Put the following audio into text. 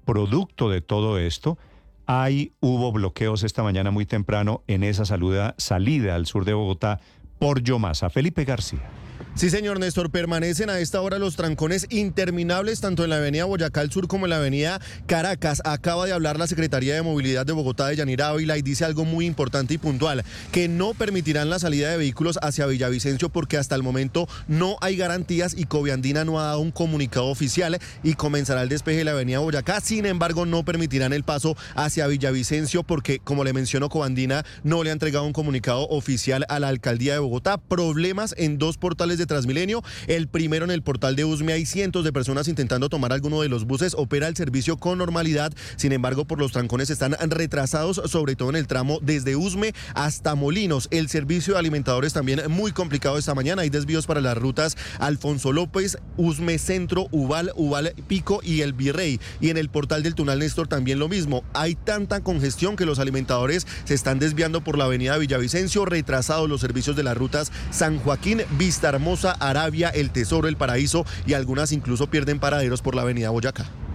producto de todo esto, hubo bloqueos esta mañana muy temprano en esa salida al sur de Bogotá por Yomasa. Felipe García. Sí, señor Néstor, permanecen a esta hora los trancones interminables tanto en la avenida Boyacá al sur como en la avenida Caracas. Acaba de hablar la Secretaría de Movilidad de Bogotá, de Yanira Ávila, y dice algo muy importante y puntual, que no permitirán la salida de vehículos hacia Villavicencio porque hasta el momento no hay garantías y Coviandina no ha dado un comunicado oficial y comenzará el despeje de la avenida Boyacá. Sin embargo, no permitirán el paso hacia Villavicencio porque, como le mencionó, Coviandina no le ha entregado un comunicado oficial a la Alcaldía de Bogotá. Problemas en dos portales de Transmilenio. El primero, en el portal de Usme, hay cientos de personas intentando tomar alguno de los buses. Opera el servicio con normalidad, sin embargo, por los trancones están retrasados, sobre todo en el tramo desde Usme hasta Molinos. El servicio de alimentadores también muy complicado esta mañana. Hay desvíos para las rutas Alfonso López, Usme Centro, Ubal Pico y el Virrey. Y en el portal del Tunal Néstor también lo mismo. Hay tanta congestión que los alimentadores se están desviando por la avenida Villavicencio, retrasados los servicios de las rutas San Joaquín, Vista Hermosa, Arabia, El Tesoro, El Paraíso, y algunas incluso pierden paraderos por la avenida Boyacá.